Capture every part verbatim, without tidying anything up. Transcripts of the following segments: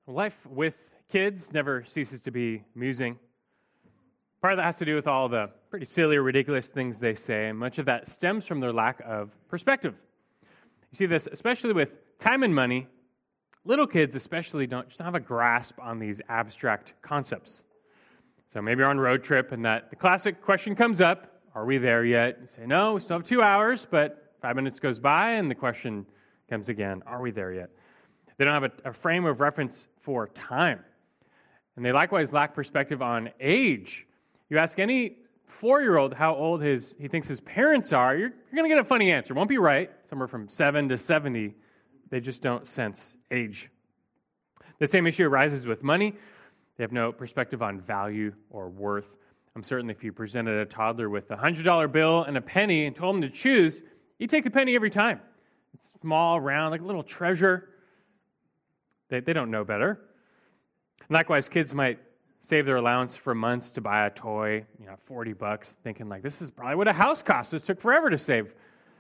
Life with kids never ceases to be amusing. Part of that has to do with all the pretty silly or ridiculous things they say, and much of that stems from their lack of perspective. You see this especially with time and money. Little kids especially don't just don't have a grasp on these abstract concepts. So maybe you're on a road trip and that the classic question comes up, are we there yet? You say, no, we still have two hours, but five minutes goes by and the question comes again, are we there yet? They don't have a, a frame of reference for time. And they likewise lack perspective on age. You ask any four-year-old how old his he thinks his parents are, you're, you're going to get a funny answer. It won't be right. Somewhere from seven to seventy. They just don't sense age. The same issue arises with money. They have no perspective on value or worth. I'm certain if you presented a toddler with a one hundred dollar bill and a penny and told him to choose, he'd take the penny every time. It's small, round, like a little treasure. They, they don't know better. Likewise, kids might save their allowance for months to buy a toy, you know, forty bucks, thinking like, this is probably what a house costs. This took forever to save.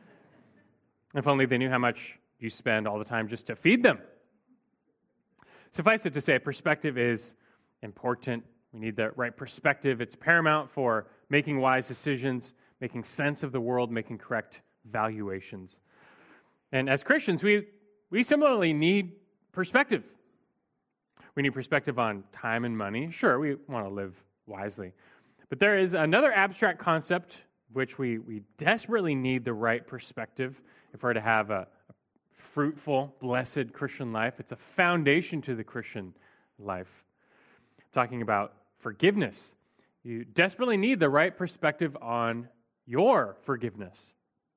If only they knew how much you spend all the time just to feed them. Suffice it to say, perspective is important. We need the right perspective. It's paramount for making wise decisions, making sense of the world, making correct valuations. And as Christians, we, we similarly need perspective. We need perspective on time and money. Sure, we want to live wisely. But there is another abstract concept which we, we desperately need the right perspective if we're to have a, a fruitful, blessed Christian life. It's a foundation to the Christian life. I'm talking about forgiveness. You desperately need the right perspective on your forgiveness.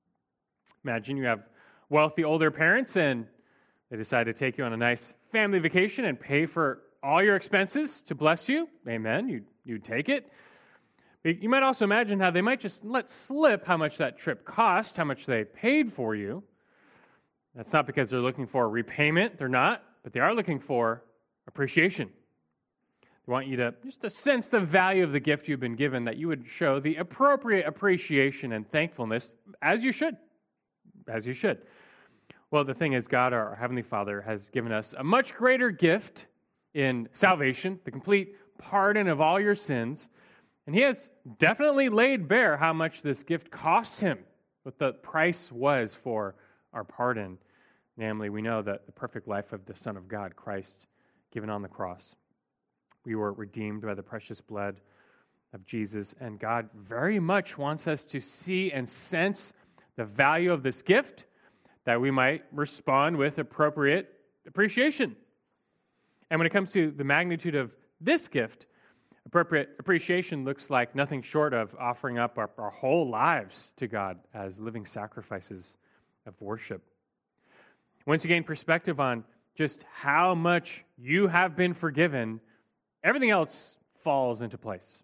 Imagine you have wealthy older parents and they decide to take you on a nice family vacation and pay for all your expenses to bless you. Amen. You you'd take it. But you might also imagine how they might just let slip how much that trip cost, how much they paid for you. That's not because they're looking for repayment. They're not. But they are looking for appreciation. They want you to just to sense the value of the gift you've been given, that you would show the appropriate appreciation and thankfulness, as you should. As you should. Well, the thing is, God, our Heavenly Father, has given us a much greater gift in salvation, the complete pardon of all your sins. And He has definitely laid bare how much this gift cost Him, what the price was for our pardon. Namely, we know that the perfect life of the Son of God, Christ, given on the cross. We were redeemed by the precious blood of Jesus, and God very much wants us to see and sense the value of this gift, that we might respond with appropriate appreciation. And when it comes to the magnitude of this gift, appropriate appreciation looks like nothing short of offering up our, our whole lives to God as living sacrifices of worship. Once you gain perspective on just how much you have been forgiven, everything else falls into place.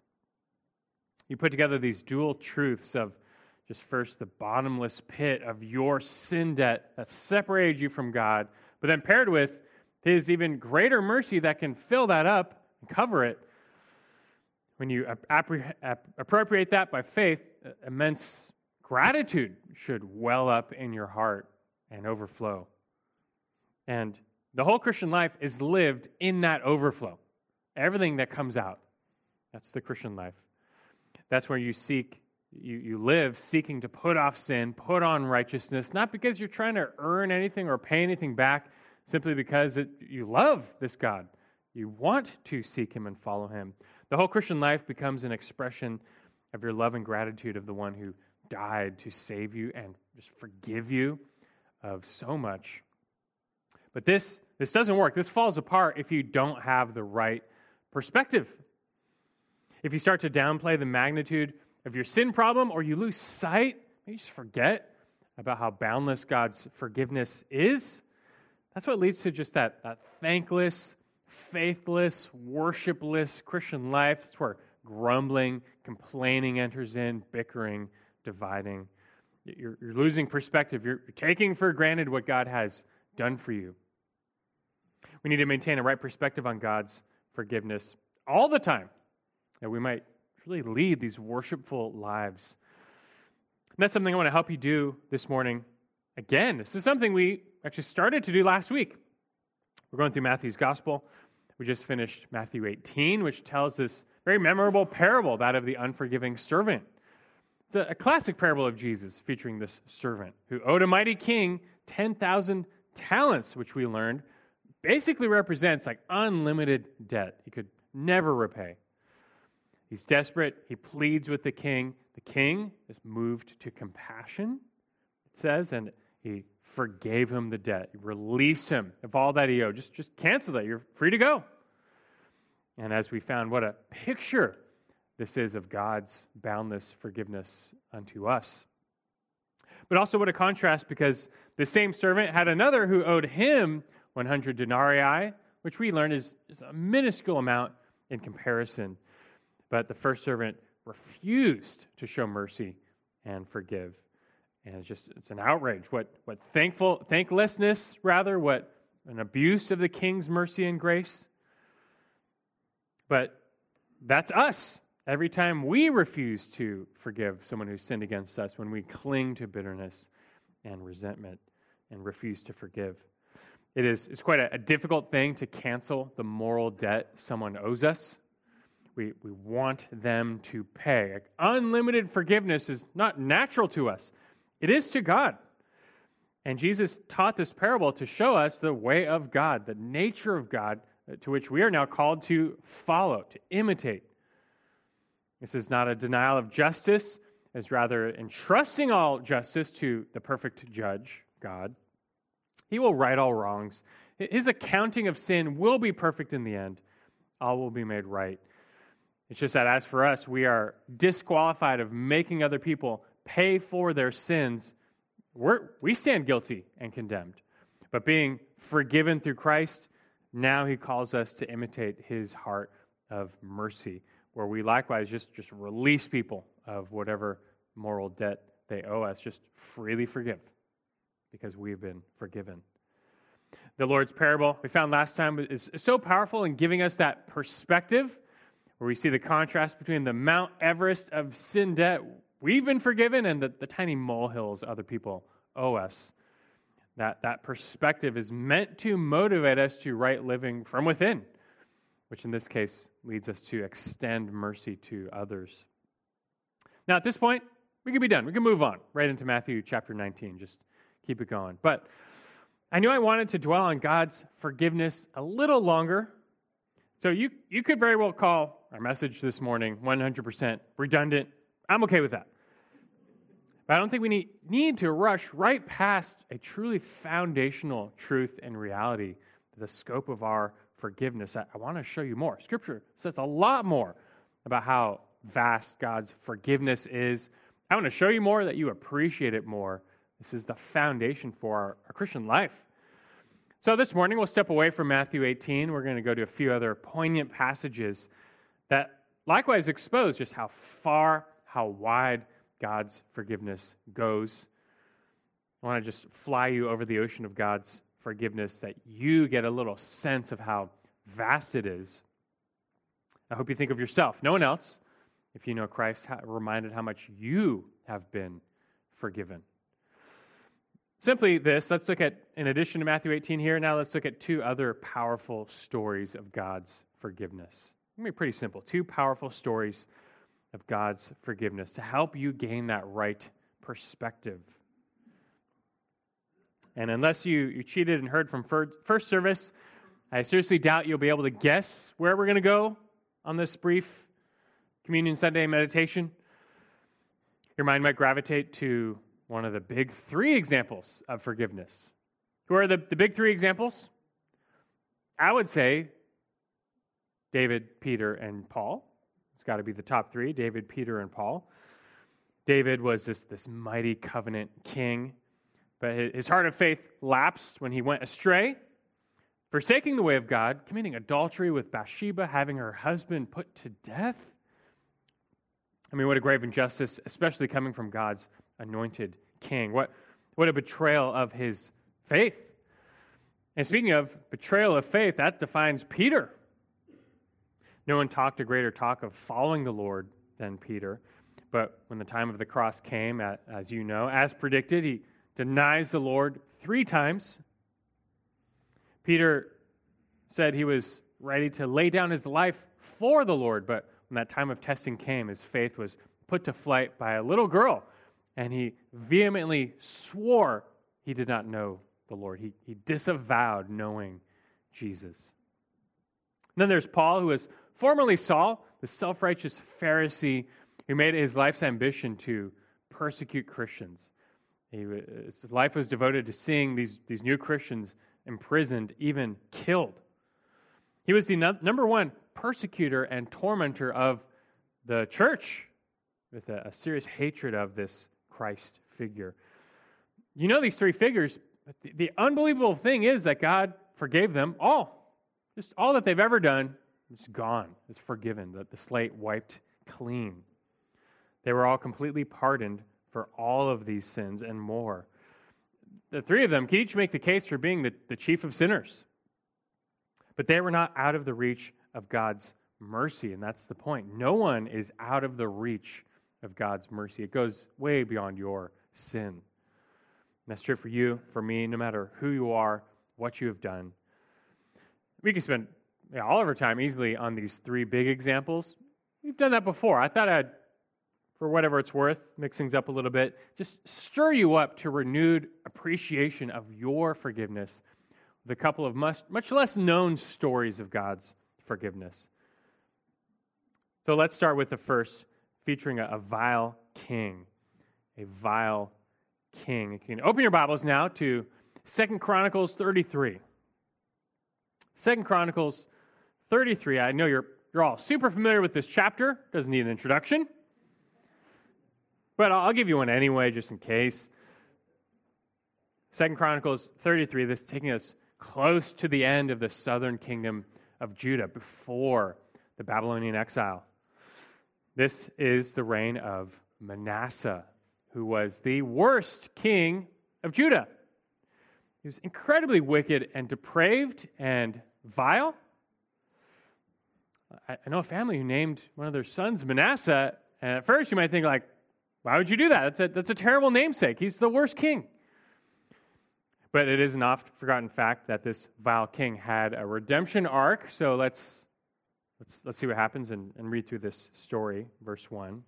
You put together these dual truths of just first the bottomless pit of your sin debt that separated you from God, but then paired with His even greater mercy that can fill that up and cover it. When you appre- appropriate that by faith, immense gratitude should well up in your heart and overflow. And the whole Christian life is lived in that overflow. Everything that comes out, that's the Christian life. That's where you seek You, you live seeking to put off sin, put on righteousness, not because you're trying to earn anything or pay anything back, simply because it, you love this God. You want to seek Him and follow Him. The whole Christian life becomes an expression of your love and gratitude of the one who died to save you and just forgive you of so much. But this, this doesn't work. This falls apart if you don't have the right perspective. If you start to downplay the magnitude of your sin problem, or you lose sight, maybe just forget about how boundless God's forgiveness is, that's what leads to just that, that thankless, faithless, worshipless Christian life. It's where grumbling, complaining enters in, bickering, dividing. You're, you're losing perspective. You're, you're taking for granted what God has done for you. We need to maintain a right perspective on God's forgiveness all the time, that we might really lead these worshipful lives. And that's something I want to help you do this morning. Again, this is something we actually started to do last week. We're going through Matthew's Gospel. We just finished Matthew eighteen, which tells this very memorable parable, that of the unforgiving servant. It's a, a classic parable of Jesus featuring this servant who owed a mighty king ten thousand talents, which we learned basically represents like unlimited debt he could never repay. He's desperate. He pleads with the king. The king is moved to compassion, it says, and he forgave him the debt. He released him of all that he owed. Just, just cancel that. You're free to go. And as we found, what a picture this is of God's boundless forgiveness unto us. But also what a contrast, because the same servant had another who owed him one hundred denarii, which we learn is, is a minuscule amount in comparison. But the first servant refused to show mercy and forgive. And it's just, it's an outrage. What, what thankful, thanklessness, rather, what an abuse of the king's mercy and grace. But that's us. Every time we refuse to forgive someone who sinned against us, when we cling to bitterness and resentment and refuse to forgive. It is it's quite a, a difficult thing to cancel the moral debt someone owes us. We, we want them to pay. Like, unlimited forgiveness is not natural to us. It is to God. And Jesus taught this parable to show us the way of God, the nature of God, to which we are now called to follow, to imitate. This is not a denial of justice, it's rather entrusting all justice to the perfect judge, God. He will right all wrongs. His accounting of sin will be perfect in the end. All will be made right. It's just that as for us, we are disqualified of making other people pay for their sins. We're, we stand guilty and condemned. But being forgiven through Christ, now he calls us to imitate his heart of mercy, where we likewise just, just release people of whatever moral debt they owe us, just freely forgive, because we've been forgiven. The Lord's parable, we found last time, is so powerful in giving us that perspective, where we see the contrast between the Mount Everest of sin debt we've been forgiven and the, the tiny molehills other people owe us. That, that perspective is meant to motivate us to right living from within, which in this case leads us to extend mercy to others. Now, at this point, we can be done. We can move on right into Matthew chapter nineteen. Just keep it going. But I knew I wanted to dwell on God's forgiveness a little longer. So you, you could very well call our message this morning one hundred percent redundant. I'm okay with that. But I don't think we need, need to rush right past a truly foundational truth and reality, the scope of our forgiveness. I, I want to show you more. Scripture says a lot more about how vast God's forgiveness is. I want to show you more that you appreciate it more. This is the foundation for our, our Christian life. So this morning we'll step away from Matthew eighteen. We're going to go to a few other poignant passages that likewise expose just how far, how wide God's forgiveness goes. I want to just fly you over the ocean of God's forgiveness, that you get a little sense of how vast it is. I hope you think of yourself, no one else, if you know Christ, reminded how much you have been forgiven. Simply this, let's look at, in addition to Matthew eighteen here, now let's look at two other powerful stories of God's forgiveness. It's going to be pretty simple. Two powerful stories of God's forgiveness to help you gain that right perspective. And unless you, you cheated and heard from first service, I seriously doubt you'll be able to guess where we're going to go on this brief Communion Sunday meditation. Your mind might gravitate to one of the big three examples of forgiveness. Who are the, the big three examples? I would say David, Peter, and Paul. It's got to be the top three, David, Peter, and Paul. David was this, this mighty covenant king, but his heart of faith lapsed when he went astray, forsaking the way of God, committing adultery with Bathsheba, having her husband put to death. I mean, what a grave injustice, especially coming from God's anointed king. What, what a betrayal of his faith. And speaking of betrayal of faith, that defines Peter. No one talked a greater talk of following the Lord than Peter. But when the time of the cross came, as you know, as predicted, he denies the Lord three times. Peter said he was ready to lay down his life for the Lord. But when that time of testing came, his faith was put to flight by a little girl, and he vehemently swore he did not know the Lord. He, he disavowed knowing Jesus. And then there's Paul, who was formerly Saul, the self-righteous Pharisee who made it his life's ambition to persecute Christians. He, his life was devoted to seeing these, these new Christians imprisoned, even killed. He was the no, number one persecutor and tormentor of the church, with a, a serious hatred of this Christ figure. You know these three figures, but the, the unbelievable thing is that God forgave them all. Just all that they've ever done is gone, is forgiven, the, the slate wiped clean. They were all completely pardoned for all of these sins and more. The three of them can each make the case for being the, the chief of sinners. But they were not out of the reach of God's mercy, and that's the point. No one is out of the reach of God's mercy. It goes way beyond your sin. And that's true for you, for me, no matter who you are, what you have done. We can spend yeah, all of our time easily on these three big examples. We've done that before. I thought I'd, for whatever it's worth, mix things up a little bit, just stir you up to renewed appreciation of your forgiveness with a couple of much, much less known stories of God's forgiveness. So let's start with the first, featuring a, a vile king. A vile king. You can open your Bibles now to Second Chronicles thirty-three. Second Chronicles thirty-three. I know you're you're all super familiar with this chapter. Doesn't need an introduction. But I'll give you one anyway, just in case. Second Chronicles thirty-three, this is taking us close to the end of the southern kingdom of Judah, before the Babylonian exile. This is the reign of Manasseh, who was the worst king of Judah. He was incredibly wicked and depraved and vile. I know a family who named one of their sons Manasseh, and at first you might think, like, why would you do that? That's a, that's a terrible namesake. He's the worst king. But it is an oft-forgotten fact that this vile king had a redemption arc. So let's let's let's see what happens and, and read through this story. Verse one.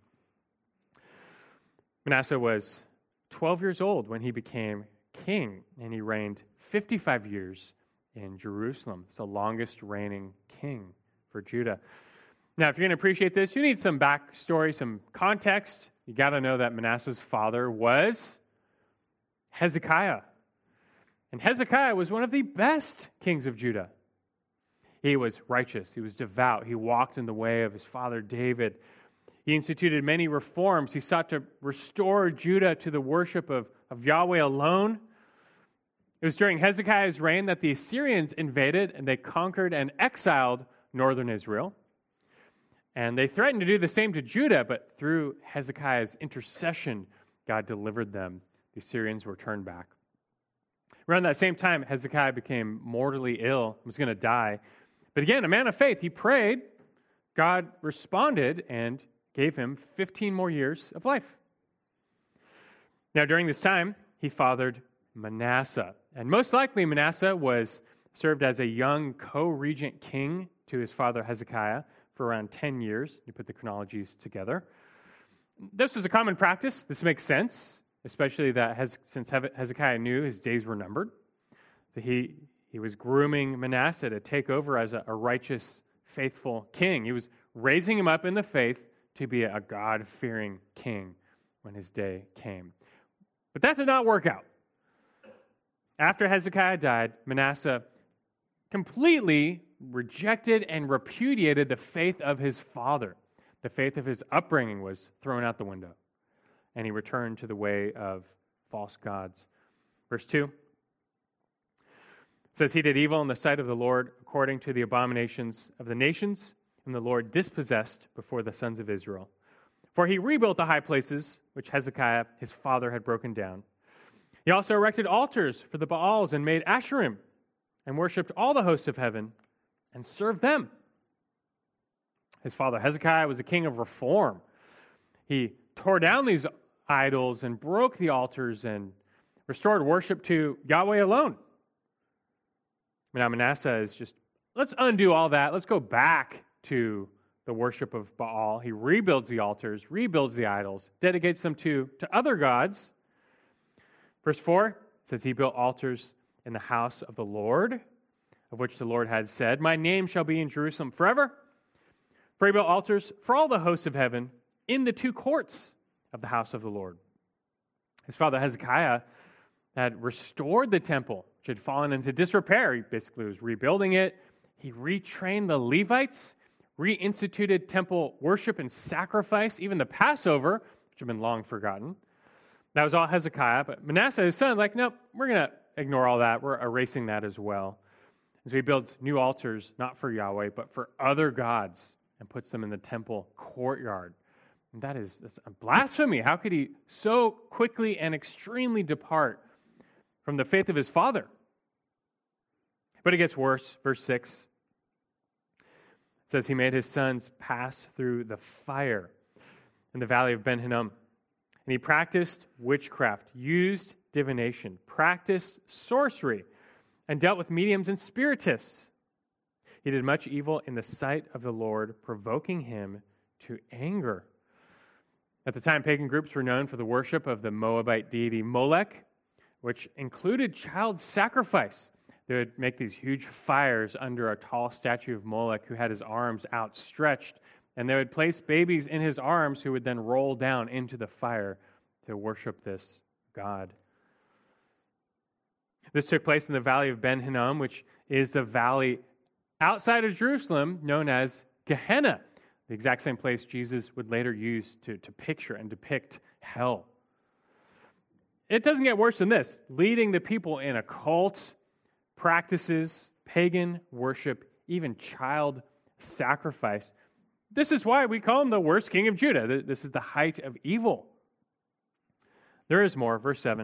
Manasseh was twelve years old when he became king, and he reigned fifty-five years in Jerusalem. It's the longest reigning king for Judah. Now, if you're going to appreciate this, you need some backstory, some context. You got to know that Manasseh's father was Hezekiah. And Hezekiah was one of the best kings of Judah. He was righteous. He was devout. He walked in the way of his father David. He instituted many reforms. He sought to restore Judah to the worship of, of Yahweh alone. It was during Hezekiah's reign that the Assyrians invaded and they conquered and exiled northern Israel. And they threatened to do the same to Judah, but through Hezekiah's intercession, God delivered them. The Assyrians were turned back. Around that same time, Hezekiah became mortally ill, was going to die. But again, a man of faith, he prayed. God responded and gave him fifteen more years of life. Now, during this time, he fathered Manasseh. And most likely, Manasseh was served as a young co-regent king to his father Hezekiah for around ten years. You put the chronologies together. This was a common practice. This makes sense, especially that Hez- since Hezekiah knew his days were numbered. So he, he was grooming Manasseh to take over as a, a righteous, faithful king. He was raising him up in the faith to be a God-fearing king when his day came. But that did not work out. After Hezekiah died, Manasseh completely rejected and repudiated the faith of his father. The faith of his upbringing was thrown out the window, and he returned to the way of false gods. Verse two says, he did evil in the sight of the Lord according to the abominations of the nations, and the Lord dispossessed before the sons of Israel. For he rebuilt the high places which Hezekiah his father had broken down. He also erected altars for the Baals and made Asherim, and worshipped all the hosts of heaven and served them. His father Hezekiah was a king of reform. He tore down these idols and broke the altars and restored worship to Yahweh alone. Now Manasseh is just let's undo all that. Let's go back to the worship of Baal. He rebuilds the altars, rebuilds the idols, dedicates them to, to other gods. Verse four says he built altars in the house of the Lord, of which the Lord had said, my name shall be in Jerusalem forever. For he built altars for all the hosts of heaven in the two courts of the house of the Lord. His father Hezekiah had restored the temple, which had fallen into disrepair. He basically was rebuilding it. He retrained the Levites, reinstituted temple worship and sacrifice, even the Passover, which had been long forgotten. That was all Hezekiah. But Manasseh, his son, like, nope, we're going to ignore all that. We're erasing that as well. And so he builds new altars, not for Yahweh, but for other gods, and puts them in the temple courtyard. And that is that's a blasphemy. How could he so quickly and extremely depart from the faith of his father? But it gets worse. Verse six says he made his sons pass through the fire in the valley of Ben Hinnom. And he practiced witchcraft, used divination, practiced sorcery, and dealt with mediums and spiritists. He did much evil in the sight of the Lord, provoking him to anger. At the time, pagan groups were known for the worship of the Moabite deity Molech, which included child sacrifice. They would make these huge fires under a tall statue of Molech who had his arms outstretched, and they would place babies in his arms who would then roll down into the fire to worship this god. This took place in the valley of Ben Hinnom, which is the valley outside of Jerusalem known as Gehenna, the exact same place Jesus would later use to, to picture and depict hell. It doesn't get worse than this. Leading the people in occult practices, pagan worship, even child sacrifice. This is why we call him the worst king of Judah. This is the height of evil. There is more. Verse seven.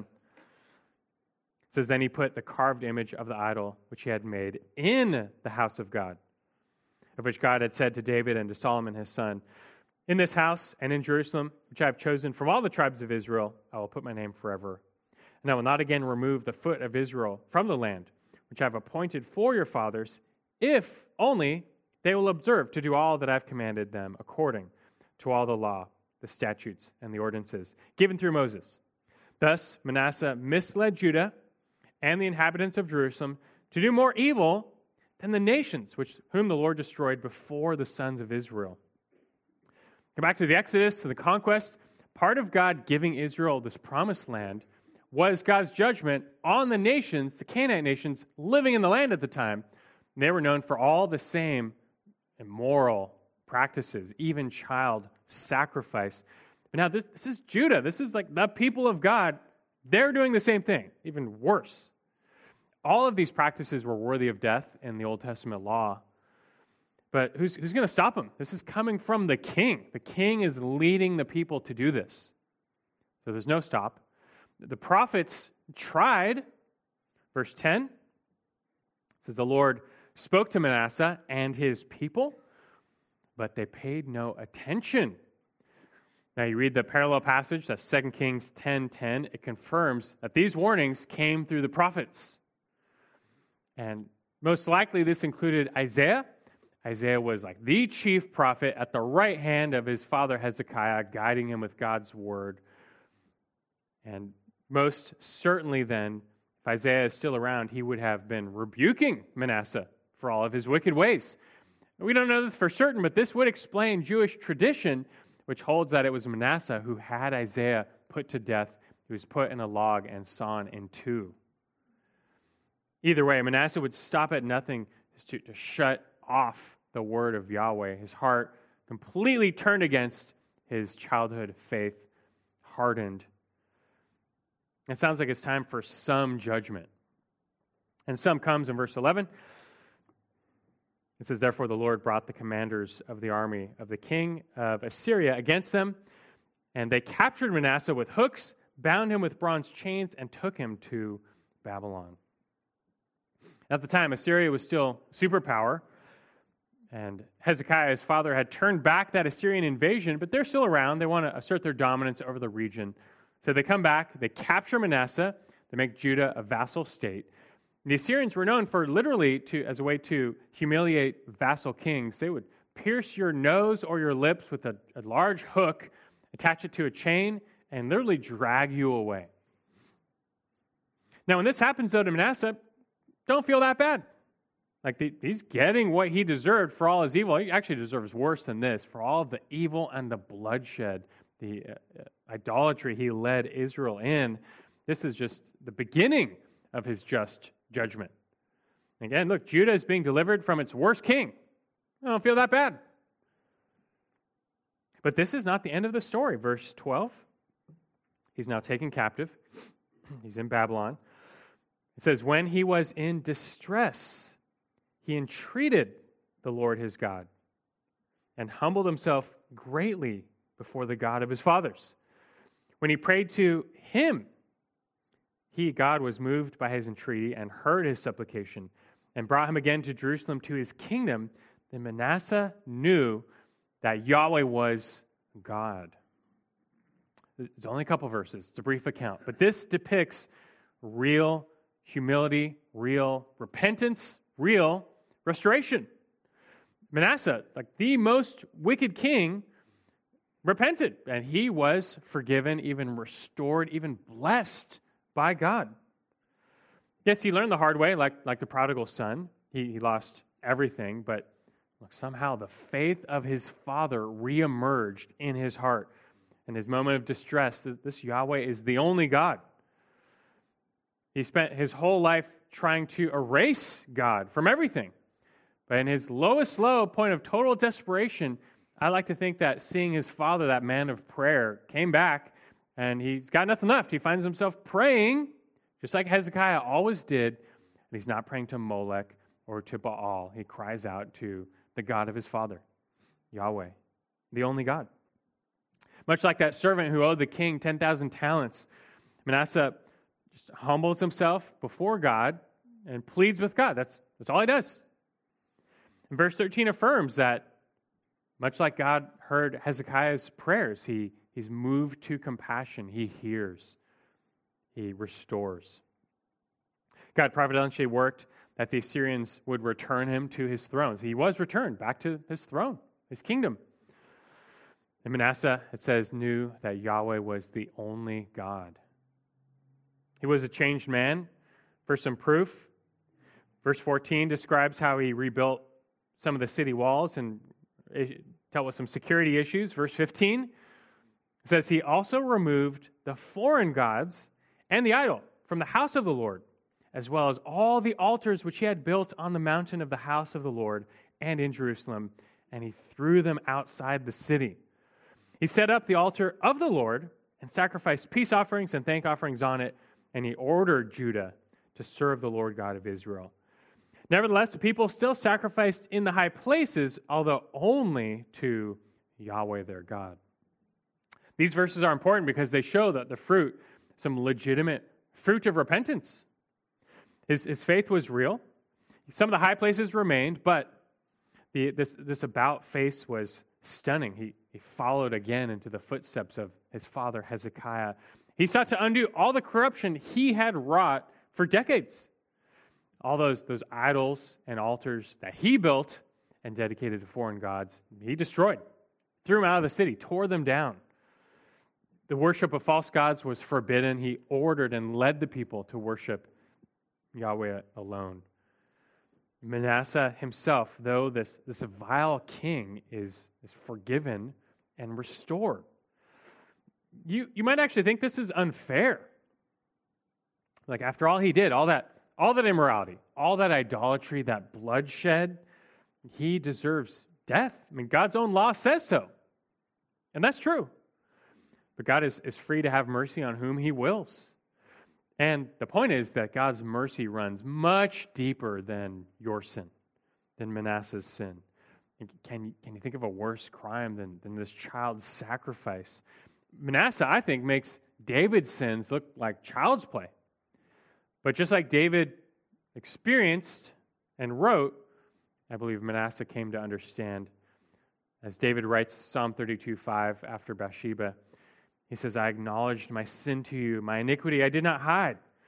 It says, then he put the carved image of the idol which he had made in the house of God, of which God had said to David and to Solomon his son, in this house and in Jerusalem, which I have chosen from all the tribes of Israel, I will put my name forever. And I will not again remove the foot of Israel from the land, which I have appointed for your fathers, if only they will observe to do all that I have commanded them according to all the law, the statutes, and the ordinances given through Moses. Thus Manasseh misled Judah and the inhabitants of Jerusalem to do more evil than the nations which whom the Lord destroyed before the sons of Israel. Come back to the Exodus, to the conquest. Part of God giving Israel this promised land was God's judgment on the nations, the Canaanite nations living in the land at the time. And they were known for all the same immoral practices, even child sacrifice. But now this, this is Judah. This is like the people of God. They're doing the same thing, even worse. All of these practices were worthy of death in the Old Testament law. But who's, who's going to stop them? This is coming from the king. The king is leading the people to do this. So there's no stop. The prophets tried. Verse ten says, the Lord spoke to Manasseh and his people, but they paid no attention. Now you read the parallel passage, that's Second Kings ten ten. It confirms that these warnings came through the prophets. And most likely this included Isaiah. Isaiah was like the chief prophet at the right hand of his father Hezekiah, guiding him with God's word. And most certainly then, if Isaiah is still around, he would have been rebuking Manasseh for all of his wicked ways. We don't know this for certain, but this would explain Jewish tradition, which holds that it was Manasseh who had Isaiah put to death. He was put in a log and sawn in two. Either way, Manasseh would stop at nothing to, to shut off the word of Yahweh. His heart completely turned against his childhood faith, hardened. It sounds like it's time for some judgment. And some comes in verse eleven. It says, therefore the Lord brought the commanders of the army of the king of Assyria against them, and they captured Manasseh with hooks, bound him with bronze chains, and took him to Babylon. At the time, Assyria was still superpower, and Hezekiah, his father, had turned back that Assyrian invasion, but they're still around. They want to assert their dominance over the region. So they come back, they capture Manasseh, they make Judah a vassal state, The Assyrians were known for literally, to as a way to humiliate vassal kings. They would pierce your nose or your lips with a, a large hook, attach it to a chain, and literally drag you away. Now, when this happens, though, to Manasseh, don't feel that bad. Like, the, he's getting what he deserved for all his evil. He actually deserves worse than this, for all of the evil and the bloodshed, the uh, idolatry he led Israel in. This is just the beginning of his just judgment. Again, look, Judah is being delivered from its worst king. I don't feel that bad. But this is not the end of the story. Verse twelve, he's now taken captive. He's in Babylon. It says, when he was in distress, he entreated the Lord his God and humbled himself greatly before the God of his fathers. When he prayed to him, he, God, was moved by his entreaty and heard his supplication and brought him again to Jerusalem to his kingdom. Then Manasseh knew that Yahweh was God. It's only a couple verses. It's a brief account. But this depicts real humility, real repentance, real restoration. Manasseh, like the most wicked king, repented, and he was forgiven, even restored, even blessed by God. Yes, he learned the hard way, like, like the prodigal son. He, he lost everything, but look, somehow the faith of his father reemerged in his heart. In his moment of distress, this Yahweh is the only God. He spent his whole life trying to erase God from everything. But in his lowest low point of total desperation, I like to think that seeing his father, that man of prayer, came back and he's got nothing left. He finds himself praying, just like Hezekiah always did, and he's not praying to Molech or to Baal. He cries out to the God of his father, Yahweh, the only God. Much like that servant who owed the king ten thousand talents, Manasseh just humbles himself before God and pleads with God. That's, that's all he does. And verse thirteen affirms that much like God heard Hezekiah's prayers, he, he's moved to compassion. He hears. He restores. God providentially worked that the Assyrians would return him to his throne. He was returned back to his throne, his kingdom. And Manasseh, it says, knew that Yahweh was the only God. He was a changed man. For some proof, verse fourteen describes how he rebuilt some of the city walls and dealt with some security issues. Verse fifteen says he also removed the foreign gods and the idol from the house of the Lord, as well as all the altars which he had built on the mountain of the house of the Lord and in Jerusalem, and he threw them outside the city. He set up the altar of the Lord and sacrificed peace offerings and thank offerings on it, and he ordered Judah to serve the Lord God of Israel. Nevertheless, the people still sacrificed in the high places, although only to Yahweh their God. These verses are important because they show that the fruit, some legitimate fruit of repentance. His, his faith was real. Some of the high places remained, but the, this, this about face was stunning. He, he followed again into the footsteps of his father Hezekiah. He sought to undo all the corruption he had wrought for decades. All those, those idols and altars that he built and dedicated to foreign gods, he destroyed, threw them out of the city, tore them down. The worship of false gods was forbidden. He ordered and led the people to worship Yahweh alone. Manasseh himself, though this, this vile king, is, is forgiven and restored. You, you might actually think this is unfair. Like, after all he did, all that All that immorality, all that idolatry, that bloodshed, he deserves death. I mean, God's own law says so. And that's true. But God is, is free to have mercy on whom he wills. And the point is that God's mercy runs much deeper than your sin, than Manasseh's sin. Can, can you think of a worse crime than, than this child sacrifice? Manasseh, I think, makes David's sins look like child's play. But just like David experienced and wrote, I believe Manasseh came to understand. As David writes Psalm thirty-two five after Bathsheba, he says, I acknowledged my sin to you, my iniquity I did not hide.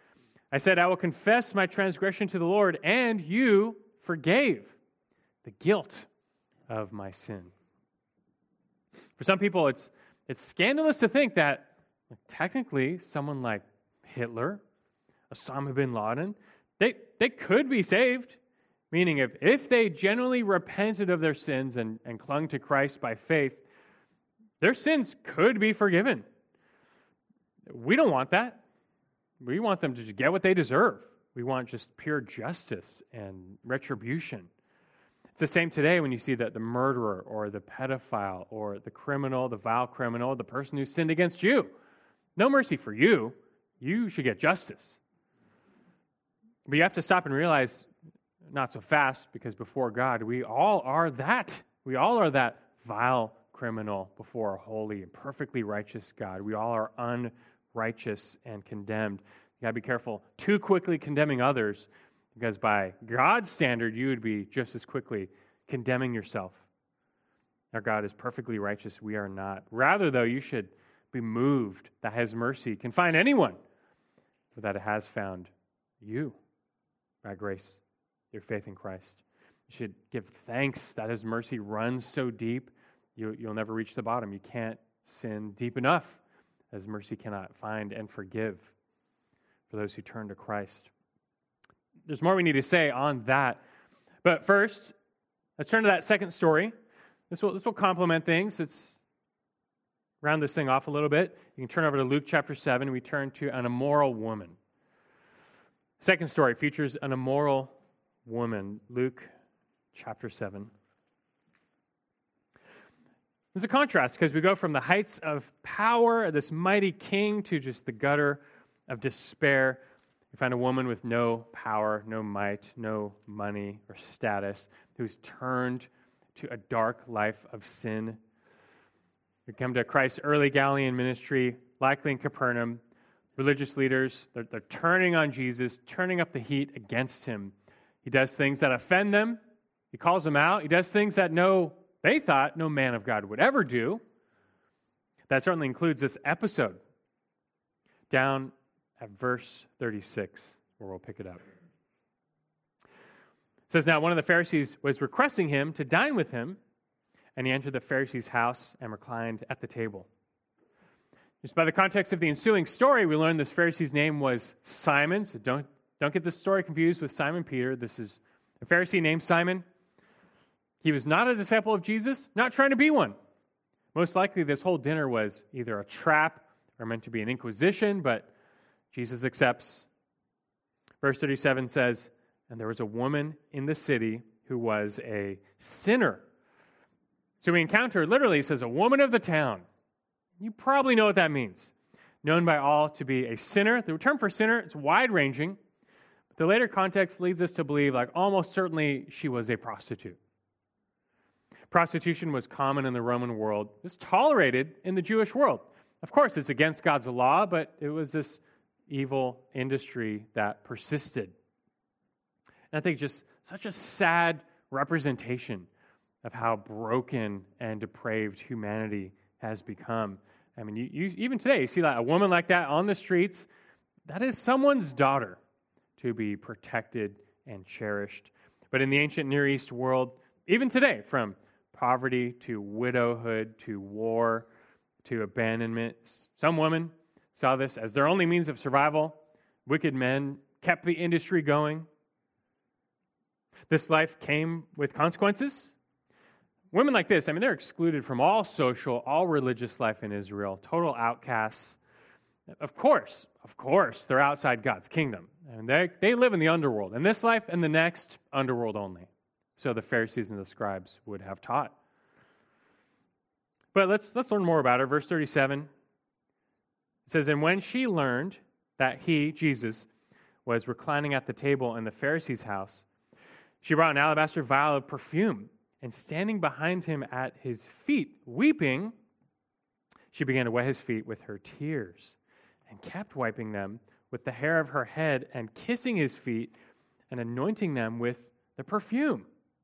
I said, I will confess my transgression to the Lord, and you forgave the guilt of my sin. For some people, it's it's scandalous to think that technically someone like Hitler, Osama bin Laden, they, they could be saved. Meaning if, if they genuinely repented of their sins and, and clung to Christ by faith, their sins could be forgiven. We don't want that. We want them to just get what they deserve. We want just pure justice and retribution. It's the same today when you see that the murderer or the pedophile or the criminal, the vile criminal, the person who sinned against you. No mercy for you. You should get justice. But you have to stop and realize, not so fast, because before God, we all are that. We all are that vile criminal before a holy and perfectly righteous God. We all are unrighteous and condemned. You got to be careful too quickly condemning others, because by God's standard, you would be just as quickly condemning yourself. Our God is perfectly righteous. We are not. Rather, though, you should be moved that His mercy can find anyone, but that it has found you by grace, your faith in Christ. You should give thanks that His mercy runs so deep, you, you'll never reach the bottom. You can't sin deep enough, as mercy cannot find and forgive for those who turn to Christ. There's more we need to say on that. But first, let's turn to that second story. This will, this will complement things. Let's round this thing off a little bit. You can turn over to Luke chapter seven. We turn to an immoral woman. Second story features an immoral woman. Luke chapter seven. There's a contrast because we go from the heights of power, this mighty king, to just the gutter of despair. We find a woman with no power, no might, no money or status, who's turned to a dark life of sin. We come to Christ's early Galilean ministry, likely in Capernaum. Religious leaders, they're, they're turning on Jesus, turning up the heat against Him. He does things that offend them. He calls them out. He does things that no, they thought no man of God would ever do. That certainly includes this episode. Down at verse thirty-six, where we'll pick it up. It says, now one of the Pharisees was requesting him to dine with him, and he entered the Pharisee's house and reclined at the table. Just by the context of the ensuing story, we learn this Pharisee's name was Simon. So don't, don't get this story confused with Simon Peter. This is a Pharisee named Simon. He was not a disciple of Jesus, not trying to be one. Most likely this whole dinner was either a trap or meant to be an inquisition, but Jesus accepts. Verse thirty-seven says, and there was a woman in the city who was a sinner. So we encounter, literally, it says, a woman of the town. You probably know what that means. Known by all to be a sinner. The term for sinner, it's wide-ranging. The later context leads us to believe, like, almost certainly she was a prostitute. Prostitution was common in the Roman world. It was tolerated in the Jewish world. Of course, it's against God's law, but it was this evil industry that persisted. And I think just such a sad representation of how broken and depraved humanity has become. I mean, you, you even today, you see like a woman like that on the streets, that is someone's daughter to be protected and cherished. But in the ancient Near East world, even today, from poverty to widowhood to war to abandonment, some women saw this as their only means of survival. Wicked men kept the industry going. This life came with consequences. Women like this, I mean, they're excluded from all social, all religious life in Israel, total outcasts. Of course, of course, they're outside God's kingdom. And they, they live in the underworld. In this life and the next, underworld only. So the Pharisees and the scribes would have taught. But let's, let's learn more about her. Verse thirty-seven, it says, and when she learned that he, Jesus, was reclining at the table in the Pharisee's house, she brought an alabaster vial of perfume, and standing behind him at his feet, weeping, she began to wet his feet with her tears, and kept wiping them with the hair of her head, and kissing his feet, and anointing them with the perfume.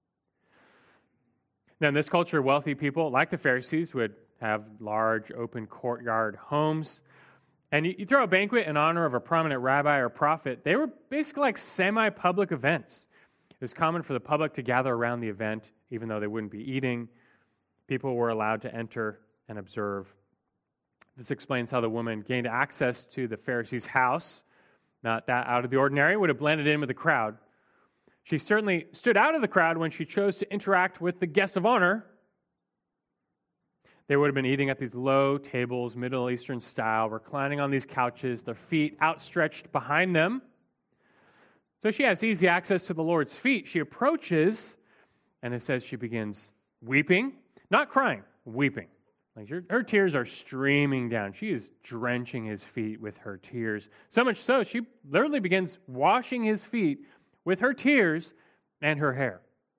Now, in this culture, wealthy people, like the Pharisees, would have large, open courtyard homes, And you, you throw a banquet in honor of a prominent rabbi or prophet, they were basically like semi-public events. It was common for the public to gather around the event, even though they wouldn't be eating. People were allowed to enter and observe. This explains how the woman gained access to the Pharisee's house. Not that out of the ordinary, would have blended in with the crowd. She certainly stood out of the crowd when she chose to interact with the guests of honor. They would have been eating at these low tables, Middle Eastern style, reclining on these couches, their feet outstretched behind them. So she has easy access to the Lord's feet. She approaches, and it says she begins weeping, not crying, weeping. Like her, her tears are streaming down. She is drenching his feet with her tears. So much so, she literally begins washing his feet with her tears and her hair.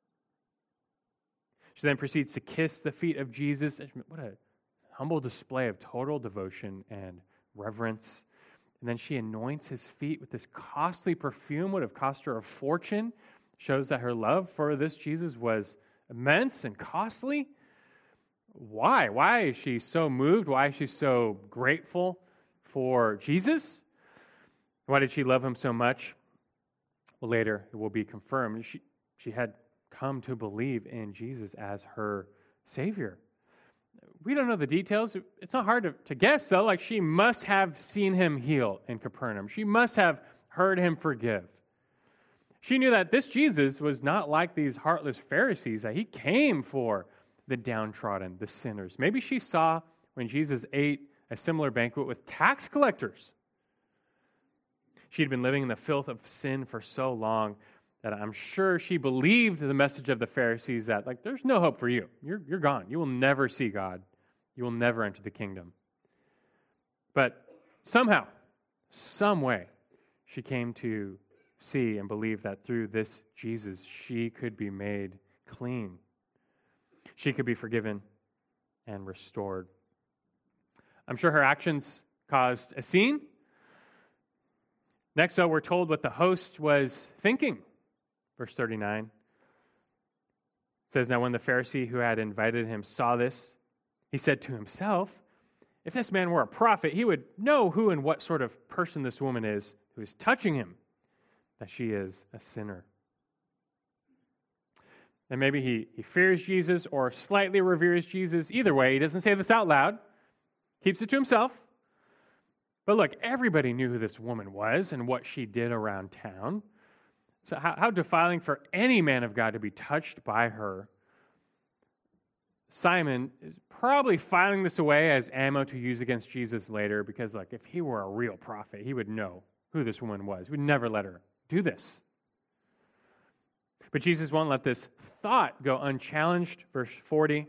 She then proceeds to kiss the feet of Jesus. What a humble display of total devotion and reverence. And then she anoints his feet with this costly perfume, would have cost her a fortune. Shows that her love for this Jesus was immense and costly. Why? Why is she so moved? Why is she so grateful for Jesus? Why did she love him so much? Well, later it will be confirmed. She, she had come to believe in Jesus as her Savior. We don't know the details. It's not hard to, to guess, though. Like, she must have seen him heal in Capernaum. She must have heard him forgive. She knew that this Jesus was not like these heartless Pharisees, that he came for the downtrodden, the sinners. Maybe she saw when Jesus ate a similar banquet with tax collectors. She had been living in the filth of sin for so long that I'm sure she believed the message of the Pharisees that, like, there's no hope for you. You're, you're gone. You will never see God. You will never enter the kingdom. But somehow, some way, she came to see and believe that through this Jesus, she could be made clean. She could be forgiven and restored. I'm sure her actions caused a scene. Next, though, we're told what the host was thinking. Verse thirty-nine says, "Now when the Pharisee who had invited him saw this, he said to himself, 'If this man were a prophet, he would know who and what sort of person this woman is who is touching him, that she is a sinner.'" And maybe he, he fears Jesus or slightly reveres Jesus. Either way, he doesn't say this out loud. Keeps it to himself. But look, everybody knew who this woman was and what she did around town. So how, how defiling for any man of God to be touched by her. Simon is probably filing this away as ammo to use against Jesus later, because, like, if he were a real prophet, he would know who this woman was. He would never let her do this. But Jesus won't let this thought go unchallenged. Verse forty,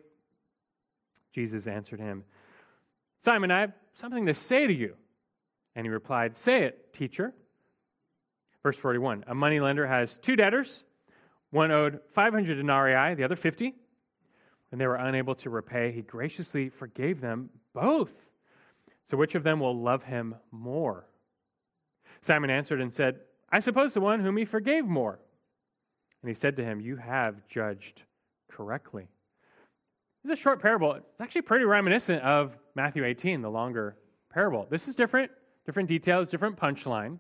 Jesus answered him, "Simon, I have something to say to you." And he replied, "Say it, teacher." Verse forty-one, "A moneylender has two debtors. One owed five hundred denarii, the other fifty. When they were unable to repay, he graciously forgave them both. So which of them will love him more?" Simon answered and said, "I suppose the one whom he forgave more." And he said to him, "You have judged correctly." This is a short parable. It's actually pretty reminiscent of Matthew eighteen, the longer parable. This is different, different details, different punchline.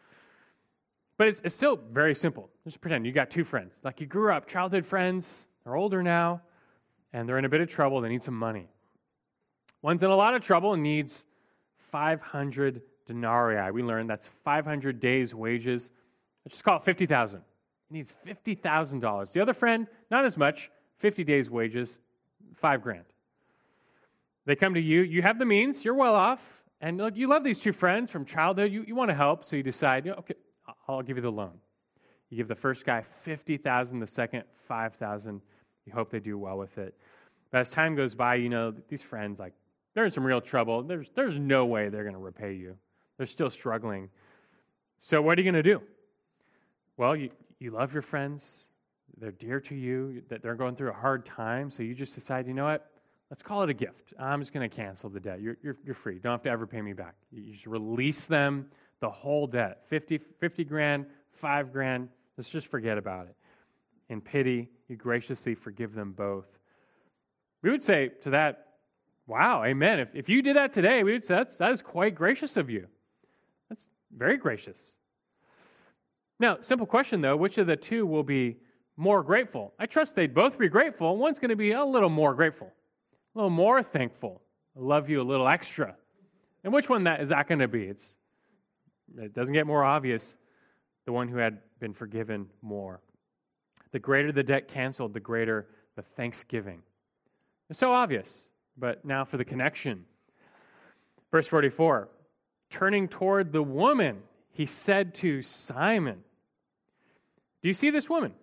But it's, it's still very simple. Just pretend you got two friends. Like, you grew up, childhood friends, they're older now, and they're in a bit of trouble. They need some money. One's in a lot of trouble and needs five hundred denarii. We learned that's five hundred days' wages. Let's just call it fifty thousand. He needs fifty thousand dollars. The other friend, not as much, fifty days' wages, five grand. They come to you. You have the means. You're well off. And look, you love these two friends from childhood. You, you want to help, so you decide, you know, okay, I'll give you the loan. You give the first guy fifty thousand dollars, the second five thousand dollars. You hope they do well with it. But as time goes by, you know, these friends, like, they're in some real trouble. There's, there's no way they're going to repay you. They're still struggling. So what are you going to do? Well, you, you love your friends. They're dear to you. That they're going through a hard time. So you just decide, you know what? Let's call it a gift. I'm just going to cancel the debt. You're, you're, you're free. You don't have to ever pay me back. You just release them, the whole debt. fifty, fifty grand, five grand. Let's just forget about it. In pity, you graciously forgive them both. We would say to that, Wow, amen. If, if you did that today, we would say that's, that is quite gracious of you. That's very gracious. Now, simple question though, which of the two will be more grateful? I trust they'd both be grateful. One's going to be a little more grateful, a little more thankful. I love you a little extra. And which one that is that going to be? It's, it doesn't get more obvious. The one who had been forgiven more. The greater the debt canceled, the greater the thanksgiving. It's so obvious, but now for the connection. Verse forty-four, turning toward the woman, he said to Simon, do you see this woman?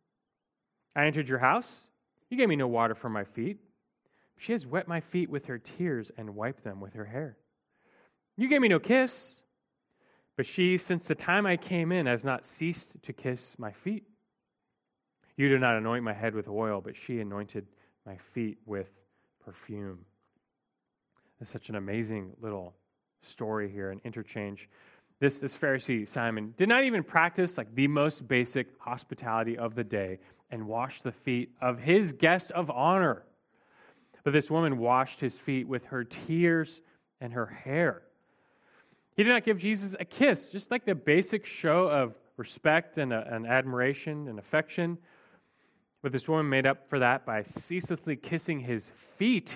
I entered your house. You gave me no water for my feet. She has wet my feet with her tears and wiped them with her hair. You gave me no kiss. But she, since the time I came in, has not ceased to kiss my feet. You do not anoint my head with oil, but she anointed my feet with perfume. It's such an amazing little story here, an interchange. This, this Pharisee, Simon, did not even practice like the most basic hospitality of the day and wash the feet of his guest of honor. But this woman washed his feet with her tears and her hair. He did not give Jesus a kiss, just like the basic show of respect and, uh, and admiration and affection. But this woman made up for that by ceaselessly kissing his feet.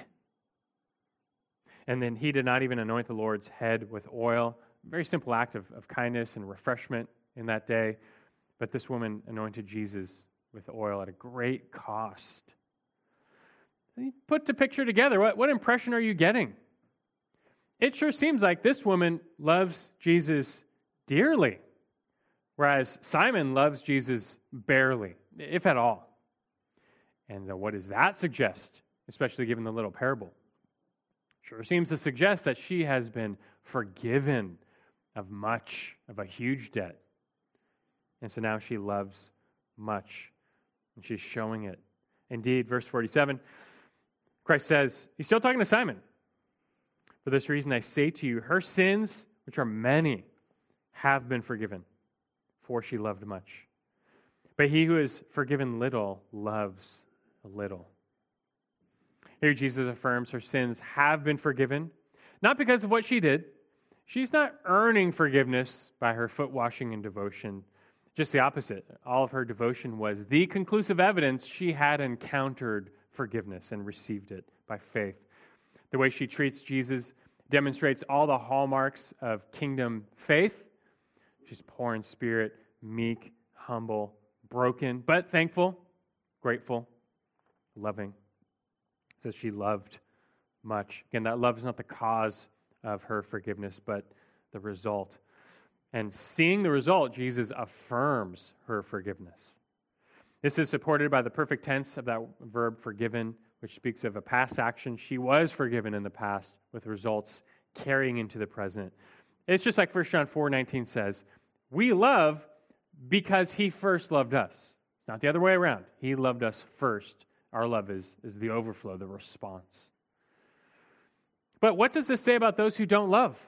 And then he did not even anoint the Lord's head with oil. Very simple act of, of kindness and refreshment in that day. But this woman anointed Jesus with oil at a great cost. Put the picture together. What, what impression are you getting? It sure seems like this woman loves Jesus dearly, whereas Simon loves Jesus barely, if at all. And uh, what does that suggest, especially given the little parable? Sure seems to suggest that she has been forgiven of much, of a huge debt. And so now she loves much, and she's showing it. Indeed, verse forty-seven, Christ says, he's still talking to Simon. For this reason I say to you, her sins, which are many, have been forgiven, for she loved much. But he who is forgiven little loves a little. Here Jesus affirms her sins have been forgiven, not because of what she did. She's not earning forgiveness by her foot washing and devotion. Just the opposite. All of her devotion was the conclusive evidence she had encountered forgiveness and received it by faith. The way she treats Jesus demonstrates all the hallmarks of kingdom faith. She's poor in spirit, meek, humble, broken, but thankful, grateful, loving. It says she loved much. Again, that love is not the cause of her forgiveness, but the result. And seeing the result, Jesus affirms her forgiveness. This is supported by the perfect tense of that verb forgiven, which speaks of a past action. She was forgiven in the past with results carrying into the present. It's just like First John four nineteen says, we love because he first loved us. It's not the other way around. He loved us first. Our love is, is the overflow, the response. But what does this say about those who don't love?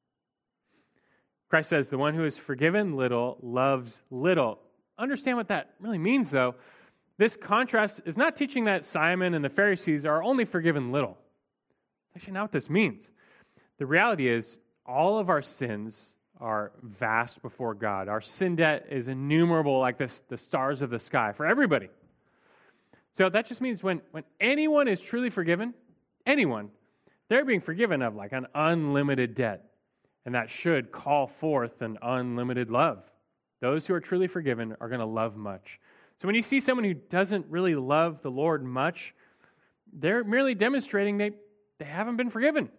Christ says, the one who is forgiven little loves little. Understand what that really means, though. This contrast is not teaching that Simon and the Pharisees are only forgiven little. That's actually not what this means. The reality is, all of our sins are vast before God. Our sin debt is innumerable like this, the stars of the sky for everybody. So that just means when, when anyone is truly forgiven, anyone, they're being forgiven of like an unlimited debt. And that should call forth an unlimited love. Those who are truly forgiven are going to love much. So when you see someone who doesn't really love the Lord much, they're merely demonstrating they, they haven't been forgiven.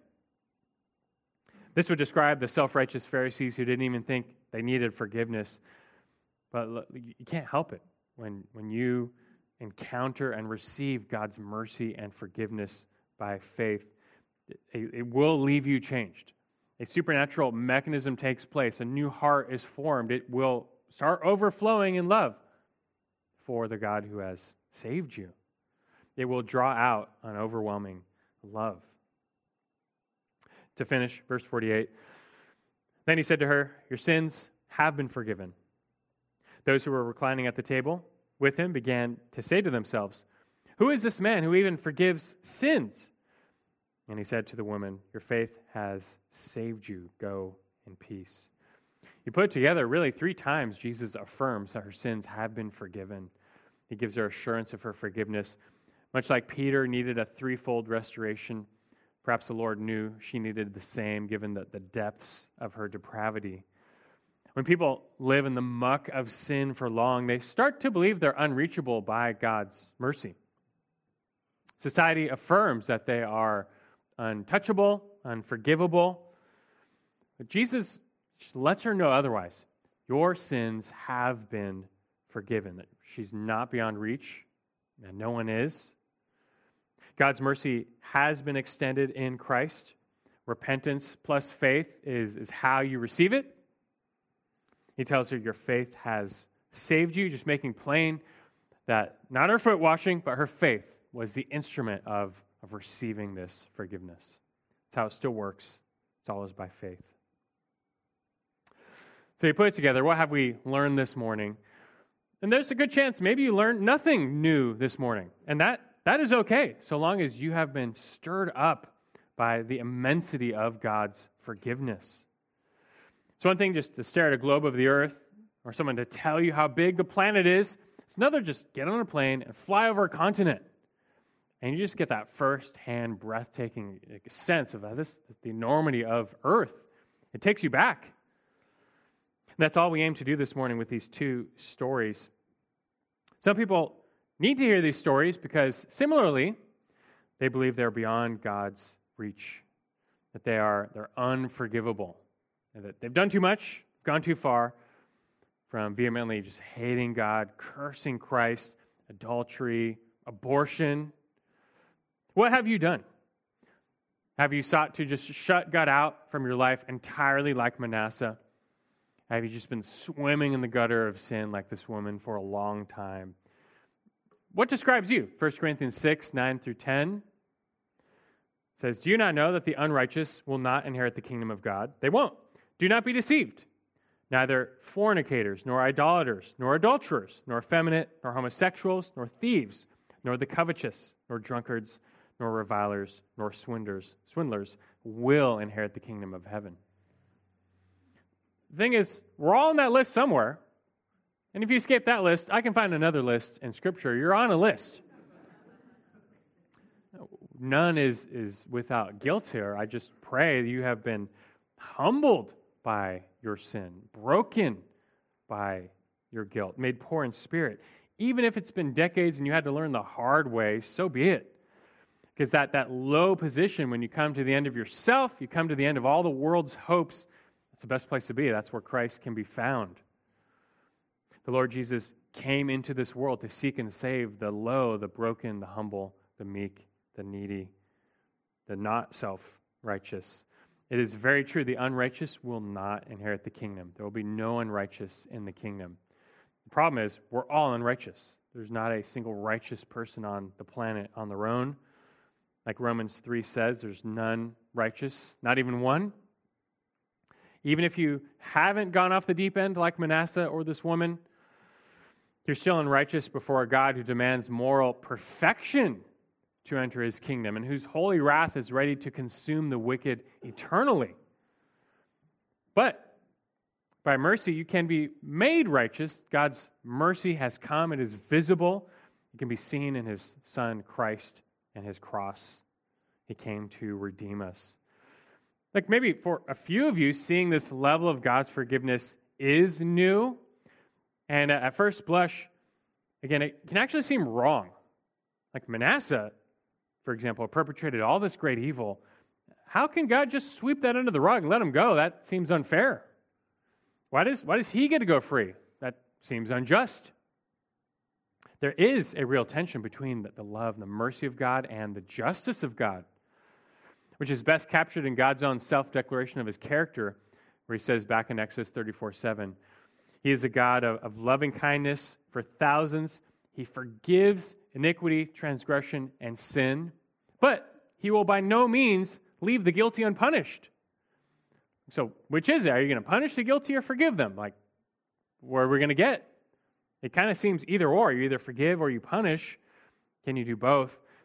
This would describe the self-righteous Pharisees who didn't even think they needed forgiveness. But look, you can't help it. When, when you encounter and receive God's mercy and forgiveness by faith, it, it will leave you changed. A supernatural mechanism takes place. A new heart is formed. It will start overflowing in love for the God who has saved you. It will draw out an overwhelming love. To finish, verse forty-eight, then he said to her, your sins have been forgiven. Those who were reclining at the table with him began to say to themselves, who is this man who even forgives sins? And he said to the woman, your faith has saved you. Go in peace. You put it together, really three times Jesus affirms that her sins have been forgiven. He gives her assurance of her forgiveness. Much like Peter needed a threefold restoration, perhaps the Lord knew she needed the same, given the, the depths of her depravity. When people live in the muck of sin for long, they start to believe they're unreachable by God's mercy. Society affirms that they are untouchable, unforgivable. But Jesus lets her know otherwise. Your sins have been forgiven. That she's not beyond reach, and no one is. God's mercy has been extended in Christ. Repentance plus faith is, is how you receive it. He tells her your faith has saved you, just making plain that not her foot washing, but her faith was the instrument of of receiving this forgiveness. That's how it still works. It's always by faith. So you put it together. What have we learned this morning? And there's a good chance maybe you learned nothing new this morning. And that, that is okay, so long as you have been stirred up by the immensity of God's forgiveness. It's one thing just to stare at a globe of the earth or someone to tell you how big the planet is. It's another just get on a plane and fly over a continent. And you just get that first-hand, breathtaking sense of this, the enormity of Earth. It takes you back. And that's all we aim to do this morning with these two stories. Some people need to hear these stories because, similarly, they believe they're beyond God's reach, that they are they're unforgivable, and that they've done too much, gone too far, from vehemently just hating God, cursing Christ, adultery, abortion. What have you done? Have you sought to just shut God out from your life entirely like Manasseh? Have you just been swimming in the gutter of sin like this woman for a long time? What describes you? First Corinthians six, nine through ten says, do you not know that the unrighteous will not inherit the kingdom of God? They won't. Do not be deceived. Neither fornicators, nor idolaters, nor adulterers, nor effeminate, nor homosexuals, nor thieves, nor the covetous, nor drunkards, nor revilers, nor swindlers, swindlers will inherit the kingdom of heaven. The thing is, we're all on that list somewhere. And if you escape that list, I can find another list in Scripture. You're on a list. None is, is without guilt here. I just pray that you have been humbled by your sin, broken by your guilt, made poor in spirit. Even if it's been decades and you had to learn the hard way, so be it. Because that, that low position, when you come to the end of yourself, you come to the end of all the world's hopes, that's the best place to be. That's where Christ can be found. The Lord Jesus came into this world to seek and save the low, the broken, the humble, the meek, the needy, the not self-righteous. It is very true. The unrighteous will not inherit the kingdom. There will be no unrighteous in the kingdom. The problem is we're all unrighteous. There's not a single righteous person on the planet on their own. Like Romans three says, there's none righteous, not even one. Even if you haven't gone off the deep end like Manasseh or this woman, you're still unrighteous before a God who demands moral perfection to enter his kingdom and whose holy wrath is ready to consume the wicked eternally. But by mercy, you can be made righteous. God's mercy has come. It is visible. It can be seen in his Son, Christ, and his cross. He came to redeem us. Like maybe for a few of you, seeing this level of God's forgiveness is new. And at first blush, again, it can actually seem wrong. Like Manasseh, for example, perpetrated all this great evil. How can God just sweep that under the rug and let him go? That seems unfair. Why does, why does he get to go free? That seems unjust. There is a real tension between the, the love and the mercy of God and the justice of God, which is best captured in God's own self-declaration of his character, where he says back in Exodus thirty-four seven, he is a God of, of loving kindness for thousands. He forgives iniquity, transgression, and sin, but he will by no means leave the guilty unpunished. So which is it? Are you going to punish the guilty or forgive them? Like, where are we going to get? It kind of seems either or. You either forgive or you punish. Can you do both?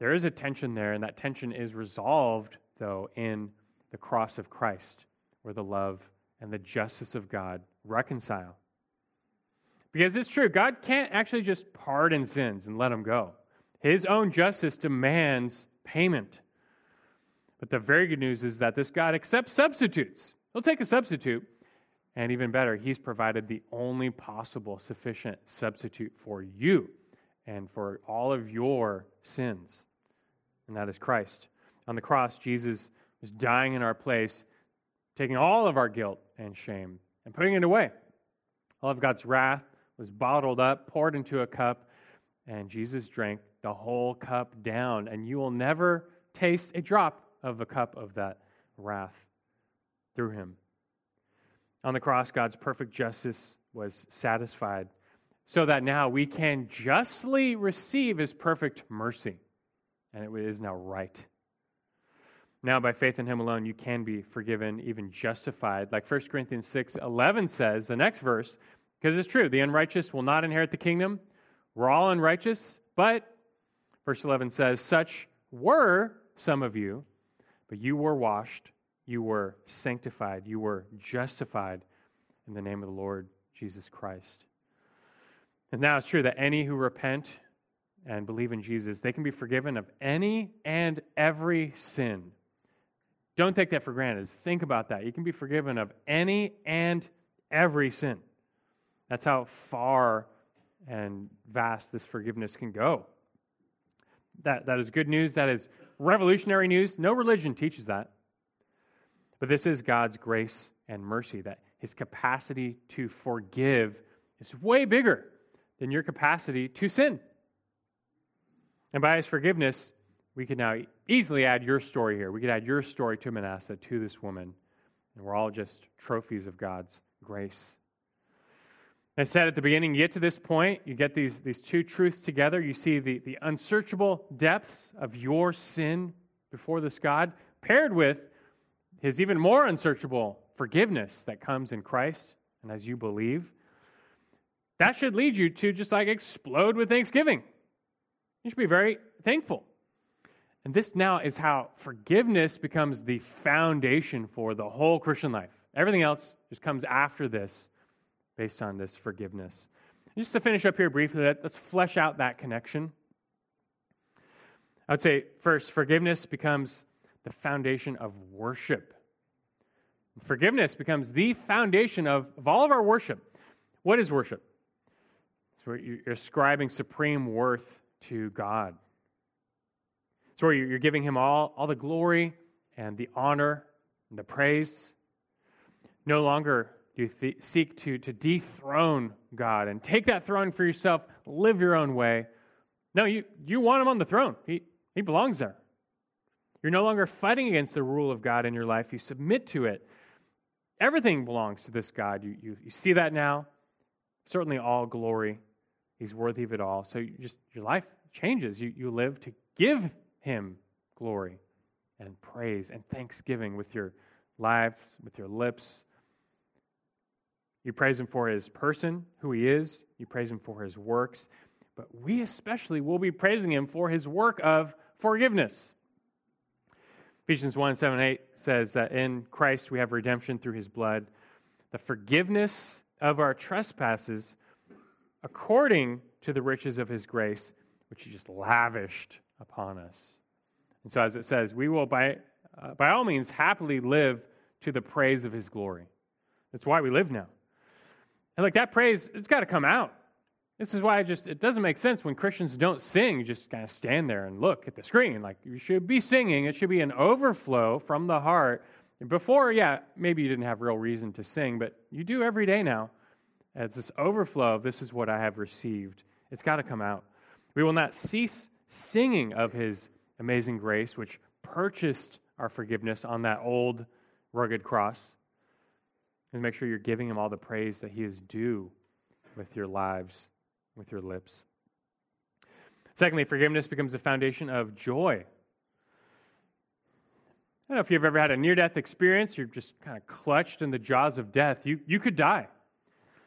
There is a tension there, and that tension is resolved, though, in the cross of Christ, where the love and the justice of God reconcile. Because it's true, God can't actually just pardon sins and let them go. His own justice demands payment. But the very good news is that this God accepts substitutes. He'll take a substitute, and even better, he's provided the only possible sufficient substitute for you and for all of your sins, and that is Christ. On the cross, Jesus was dying in our place, taking all of our guilt and shame and putting it away. All of God's wrath was bottled up, poured into a cup, and Jesus drank the whole cup down, and you will never taste a drop of a cup of that wrath through him. On the cross, God's perfect justice was satisfied, so that now we can justly receive his perfect mercy, and it is now right. Now, by faith in him alone, you can be forgiven, even justified. Like First Corinthians six eleven says, the next verse, because it's true, the unrighteous will not inherit the kingdom. We're all unrighteous, but verse eleven says, such were some of you, but you were washed, you were sanctified, you were justified in the name of the Lord Jesus Christ. And now it's true that any who repent and believe in Jesus, they can be forgiven of any and every sin. Don't take that for granted. Think about that. You can be forgiven of any and every sin. That's how far and vast this forgiveness can go. That, that is good news. That is revolutionary news. No religion teaches that. But this is God's grace and mercy, that his capacity to forgive is way bigger than your capacity to sin. And by his forgiveness, we can now easily add your story here. We could add your story to Manasseh, to this woman. And we're all just trophies of God's grace. I said at the beginning, you get to this point, you get these, these two truths together. You see the, the unsearchable depths of your sin before this God, paired with his even more unsearchable forgiveness that comes in Christ and as you believe. That should lead you to just like explode with thanksgiving. You should be very thankful. And this now is how forgiveness becomes the foundation for the whole Christian life. Everything else just comes after this based on this forgiveness. Just to finish up here briefly, let's flesh out that connection. I would say, first, forgiveness becomes the foundation of worship. Forgiveness becomes the foundation of, of all of our worship. What is worship? It's where you're ascribing supreme worth to God. It's where you're giving him all, all the glory and the honor and the praise. No longer do you th- seek to, to dethrone God and take that throne for yourself, live your own way. No, you, you want him on the throne. He, he belongs there. You're no longer fighting against the rule of God in your life. You submit to it. Everything belongs to this God. You, you, you see that now. Certainly all glory. He's worthy of it all. So you just your life changes. You, you live to give him glory and praise and thanksgiving with your lives, with your lips. You praise him for his person, who he is. You praise him for his works. But we especially will be praising him for his work of forgiveness. Ephesians one, seven, eight says that in Christ we have redemption through his blood, the forgiveness of our trespasses according to the riches of his grace, which he just lavished upon us. And so as it says, we will by, uh, by all means happily live to the praise of his glory. That's why we live now. And like that praise, it's got to come out. This is why I just, it doesn't make sense when Christians don't sing. You just kind of stand there and look at the screen. Like you should be singing. It should be an overflow from the heart. And before, yeah, maybe you didn't have real reason to sing, but you do every day now. It's this overflow of this is what I have received. It's got to come out. We will not cease singing of his amazing grace, which purchased our forgiveness on that old rugged cross. And make sure you're giving him all the praise that he is due with your lives, with your lips. Secondly, forgiveness becomes a foundation of joy. I don't know if you've ever had a near-death experience. You're just kind of clutched in the jaws of death. You, you could die.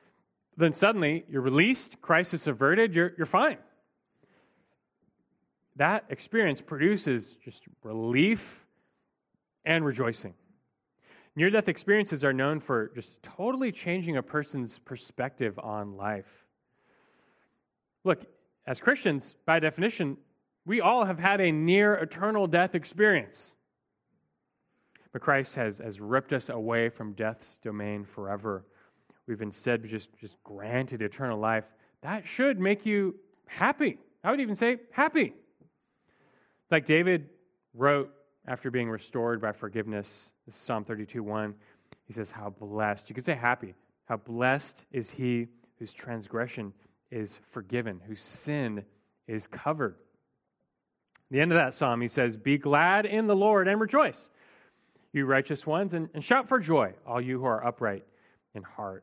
Then suddenly, you're released, crisis averted, you're, you're fine. that experience produces just relief and rejoicing. Near-death experiences are known for just totally changing a person's perspective on life. Look, as Christians, by definition, we all have had a near eternal death experience. But Christ has, has ripped us away from death's domain forever. We've instead just, just granted eternal life. That should make you happy. I would even say happy. Like David wrote after being restored by forgiveness, this is Psalm thirty-two one, he says, how blessed, you could say happy, how blessed is he whose transgression is forgiven, whose sin is covered. At the end of that psalm, he says, be glad in the Lord and rejoice, you righteous ones, and, and shout for joy, all you who are upright in heart.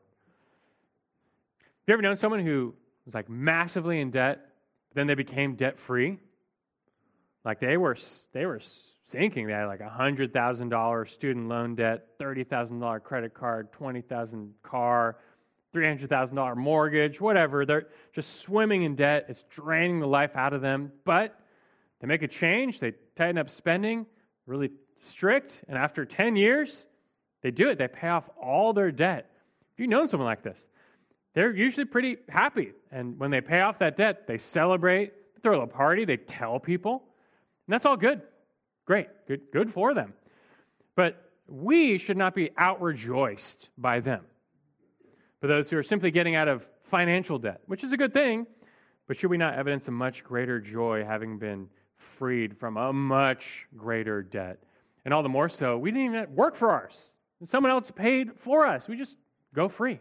Have you ever known someone who was like massively in debt, but then they became debt-free? Like they were, they were sinking. They had like a one hundred thousand dollars student loan debt, thirty thousand dollars credit card, twenty thousand dollars car, three hundred thousand dollars mortgage, whatever. They're just swimming in debt. It's draining the life out of them. But they make a change. They tighten up spending, really strict. And after ten years, they do it. They pay off all their debt. If you've known someone like this, they're usually pretty happy. And when they pay off that debt, they celebrate, throw a party, they tell people. And that's all good. Great. Good, good for them. But we should not be out-rejoiced by them. For those who are simply getting out of financial debt, which is a good thing, but should we not evidence a much greater joy having been freed from a much greater debt? And all the more so, we didn't even work for ours. Someone else paid for us. We just go free.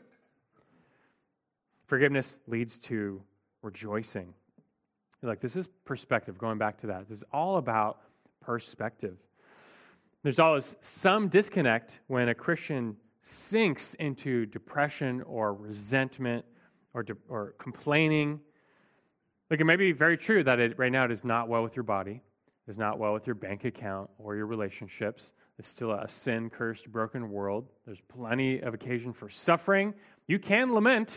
Forgiveness leads to rejoicing. Like, this is perspective, going back to that. This is all about perspective. There's always some disconnect when a Christian sinks into depression or resentment or, de- or complaining. Like, it may be very true that it, right now it is not well with your body, it is not well with your bank account or your relationships. It's still a sin-cursed, broken world. There's plenty of occasion for suffering. You can lament,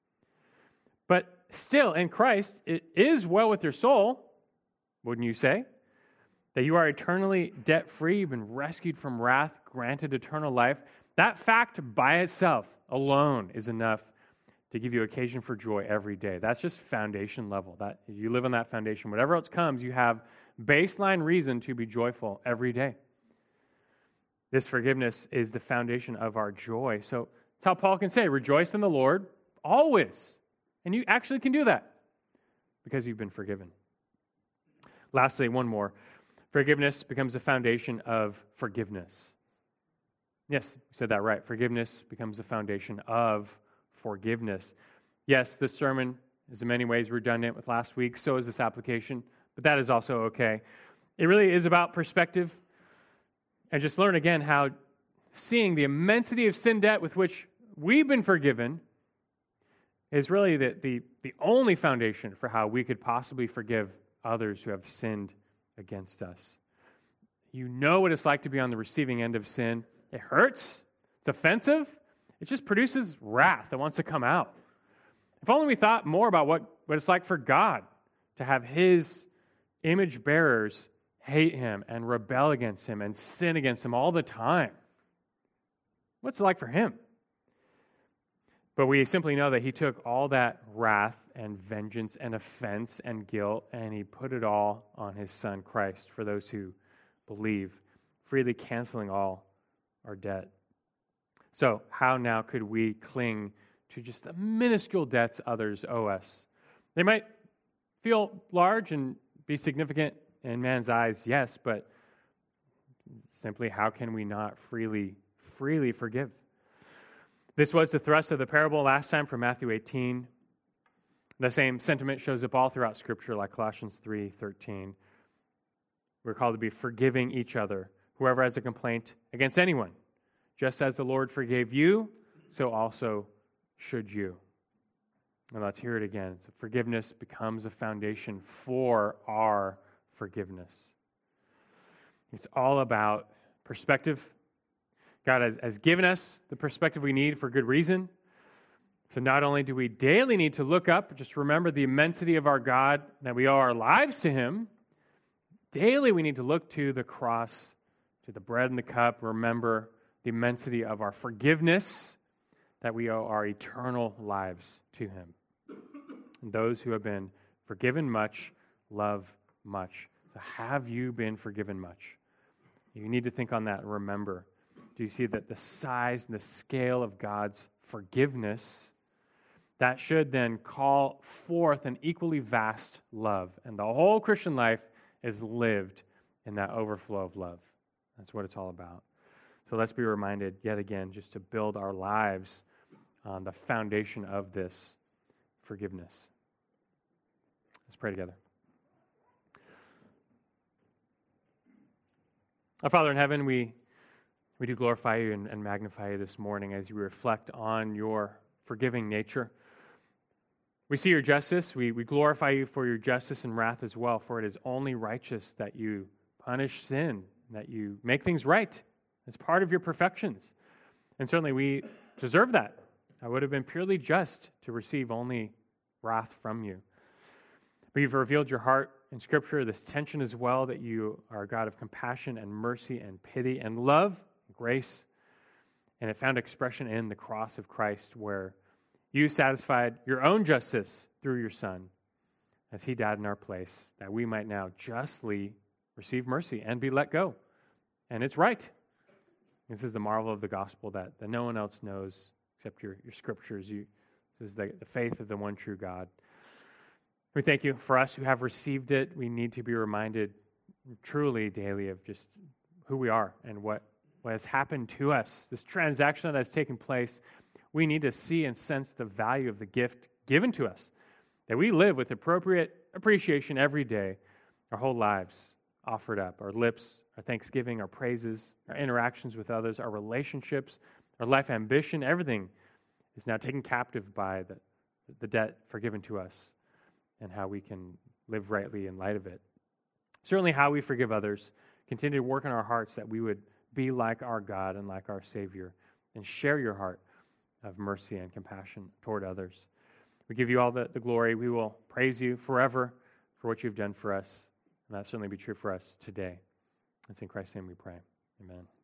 but still, in Christ, it is well with your soul, wouldn't you say? That you are eternally debt-free, you've been rescued from wrath, granted eternal life. That fact by itself alone is enough to give you occasion for joy every day. That's just foundation level. That you live on that foundation. Whatever else comes, you have baseline reason to be joyful every day. This forgiveness is the foundation of our joy. So that's how Paul can say, rejoice in the Lord always. And you actually can do that because you've been forgiven. Lastly, one more. Forgiveness becomes the foundation of forgiveness. Yes, we said that right. Forgiveness becomes the foundation of forgiveness. Yes, this sermon is in many ways redundant with last week. So is this application, but that is also okay. It really is about perspective. And just learn again how seeing the immensity of sin debt with which we've been forgiven is really the, the, the only foundation for how we could possibly forgive others who have sinned against us. You know what it's like to be on the receiving end of sin. It hurts. It's offensive. It just produces wrath that wants to come out. If only we thought more about what, what it's like for God to have his image bearers hate him and rebel against him and sin against him all the time. What's it like for him? But we simply know that he took all that wrath and vengeance and offense and guilt and he put it all on his son Christ for those who believe, freely canceling all our debt. So how now could we cling to just the minuscule debts others owe us? They might feel large and be significant in man's eyes, yes, but simply how can we not freely, freely forgive? This was the thrust of the parable last time from Matthew eighteen. The same sentiment shows up all throughout Scripture, like Colossians three thirteen. We're called to be forgiving each other, whoever has a complaint against anyone. Just as the Lord forgave you, so also should you. And let's hear it again. So forgiveness becomes a foundation for our forgiveness. It's all about perspective. God has, has given us the perspective we need for good reason. So not only do we daily need to look up, just remember the immensity of our God, that we owe our lives to him, daily we need to look to the cross, to the bread and the cup, remember the immensity of our forgiveness, that we owe our eternal lives to him. And those who have been forgiven much love much. So have you been forgiven much? You need to think on that and remember. Do you see that the size and the scale of God's forgiveness, that should then call forth an equally vast love. And the whole Christian life is lived in that overflow of love. That's what it's all about. So let's be reminded yet again just to build our lives on the foundation of this forgiveness. Let's pray together. Our Father in heaven, we, we do glorify you and, and magnify you this morning as we reflect on your forgiving nature. We see your justice. We, we glorify you for your justice and wrath as well, for it is only righteous that you punish sin, that you make things right. It's part of your perfections. And certainly we deserve that. I would have been purely just to receive only wrath from you. But you've revealed your heart in Scripture, this tension as well, that you are a God of compassion and mercy and pity and love and grace. And it found expression in the cross of Christ, where you satisfied your own justice through your Son as he died in our place, that we might now justly receive mercy and be let go. And it's right. This is the marvel of the gospel that, that no one else knows except your, your scriptures. You, this is the, the faith of the one true God. We thank you for us who have received it. We need to be reminded truly daily of just who we are and what, what has happened to us. This transaction that has taken place, we need to see and sense the value of the gift given to us, that we live with appropriate appreciation every day, our whole lives offered up, our lips, our thanksgiving, our praises, our interactions with others, our relationships, our life ambition, everything is now taken captive by the, the debt forgiven to us and how we can live rightly in light of it. Certainly how we forgive others, continue to work in our hearts that we would be like our God and like our Savior and share your heart of mercy and compassion toward others. We give you all the, the glory. We will praise you forever for what you've done for us. And that certainly be true for us today. It's in Christ's name we pray. Amen.